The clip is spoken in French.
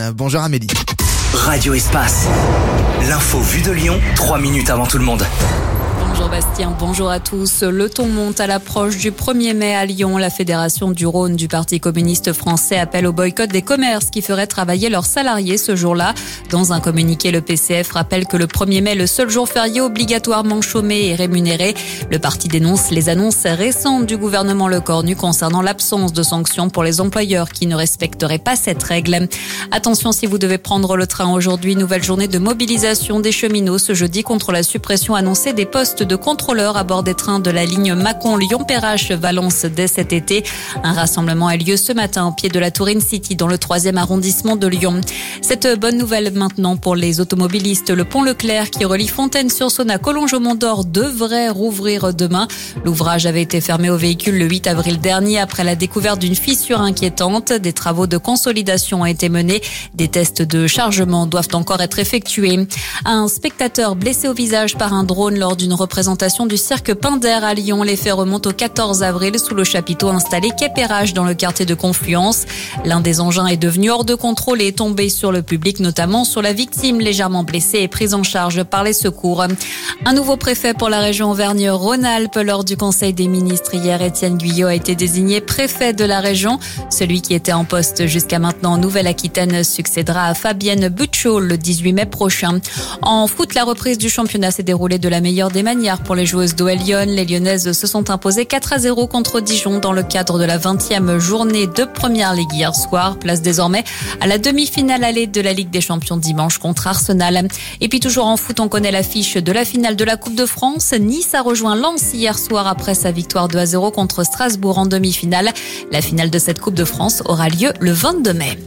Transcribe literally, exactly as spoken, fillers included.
Euh, bonjour Amélie. Radio Espace. L'info vue de Lyon, trois minutes avant tout le monde. Bonjour Bastien, bonjour à tous. Le ton monte à l'approche du premier mai à Lyon. La Fédération du Rhône du Parti communiste français appelle au boycott des commerces qui feraient travailler leurs salariés ce jour-là. Dans un communiqué, le P C F rappelle que le premier mai est le seul jour férié obligatoirement chômé et rémunéré. Le parti dénonce les annonces récentes du gouvernement Lecornu concernant l'absence de sanctions pour les employeurs qui ne respecteraient pas cette règle. Attention si vous devez prendre le train aujourd'hui, nouvelle journée de mobilisation des cheminots ce jeudi contre la suppression annoncée des postes de contrôleurs à bord des trains de la ligne Mâcon-Lyon-Perrache-Valence dès cet été. Un rassemblement a lieu ce matin au pied de la Tour In-City dans le troisième arrondissement de Lyon. Cette bonne nouvelle maintenant pour les automobilistes. Le pont Leclerc qui relie Fontaine-sur-Saône à Collonges-au-Mont-d'Or devrait rouvrir demain. L'ouvrage avait été fermé aux véhicules le huit avril dernier après la découverte d'une fissure inquiétante. Des travaux de consolidation ont été menés. Des tests de chargement doivent encore être effectués. Un spectateur blessé au visage par un drone lors d'une représentation du cirque Pinder à Lyon. Les faits remontent au quatorze avril sous le chapiteau installé quai Perrache dans le quartier de Confluence. L'un des engins est devenu hors de contrôle et est tombé sur le public, notamment sur la victime légèrement blessée et prise en charge par les secours. Un nouveau préfet pour la région Auvergne-Rhône-Alpes. Lors du Conseil des ministres hier, Étienne Guyot a été désigné préfet de la région. Celui qui était en poste jusqu'à maintenant en Nouvelle-Aquitaine succédera à Fabienne Bucciol le dix-huit mai prochain. En foot, la reprise du championnat s'est déroulée de la meilleure des manières pour les joueuses d'O L Lyon. Les Lyonnaises se sont imposées quatre à zéro contre Dijon dans le cadre de la vingtième journée de Première Ligue hier soir. Place désormais à la demi-finale allée de la Ligue des Champions dimanche contre Arsenal. Et puis toujours en foot, on connaît l'affiche de la finale de la Coupe de France. Nice a rejoint Lens hier soir après sa victoire deux à zéro contre Strasbourg en demi-finale. La finale de cette Coupe de France aura lieu le vingt-deux mai.